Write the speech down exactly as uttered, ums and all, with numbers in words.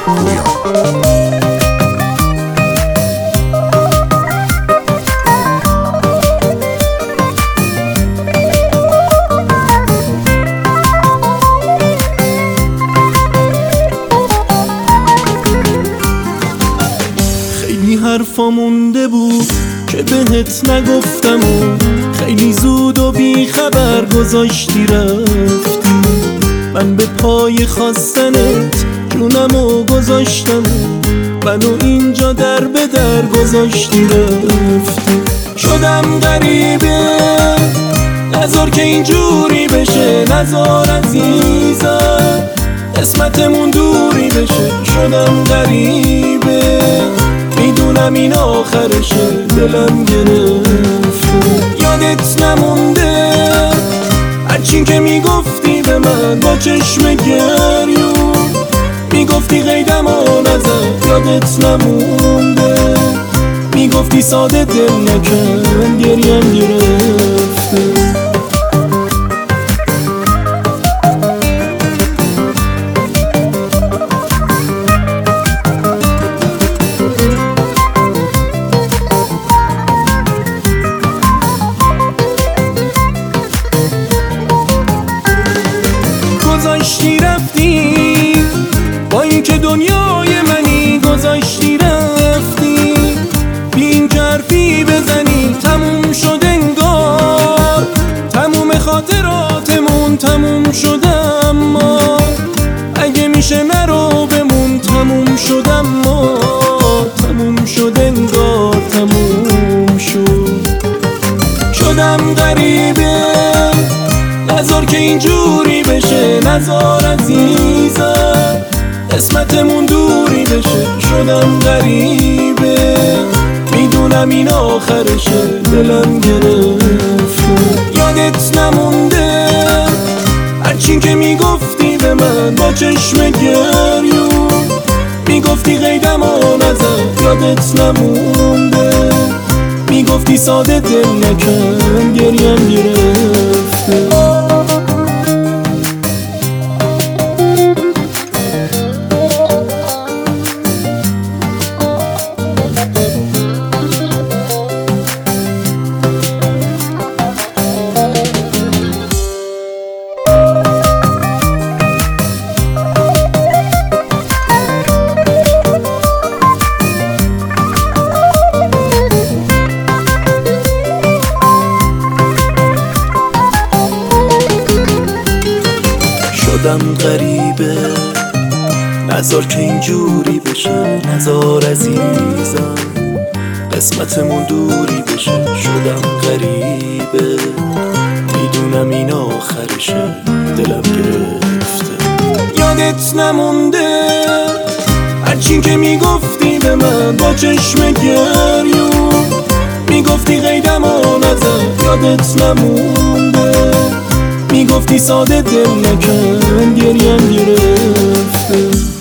پویان. خیلی حرفا مونده بود که بهت نگفتم و خیلی زود و بی خبر گذاشتی رفتی. من به پای خواستنت جونمو گذاشتم و منو اینجا در به در گذاشتی رفتی. شدم غریبه، نذار که اینجوری بشه، نذار عزیزم قسمتمون دوری بشه. شدم غریبه، میدونم این آخرشه، دلم گرفته. یادت نمونده هرچی که میگفتی به من با چشم گریون، میگفتی قیدمو نزن. یادت نمونده میگفتی ساده دل نکن، گریم گرفته. گذاشتی رفتی با این که دنیای منی، گذاشتی رفتی بی این که حرفی بزنی. تموم شد انگار تموم خاطراتمون، تموم شد اما اگه میشه نرو بمون. تموم شد اما تموم شد انگار تموم شد. شدم غریبه، نذار که اینجوری بشه، نذار عزیزم قسمتمون دوری بشه. شدم غریبه، میدونم این آخرشه، دلم گرفته. یادت نمونده هرچی که میگفتی به من با چشم گریون، میگفتی قیدمو نزن. یادت نمونده میگفتی ساده دل نکن، گریم گرفته. شدم غریبه، نذار که اینجوری بشه، نذار عزیزم قسمتمون دوری بشه. شدم غریبه، میدونم این آخرشه، دلم گرفته. یادت نمونده هرچی که میگفتی به من با چشم گریون، میگفتی قیدمو نزن. یادت نمونده میگفتی ساده دل نکن، گریم گرفته.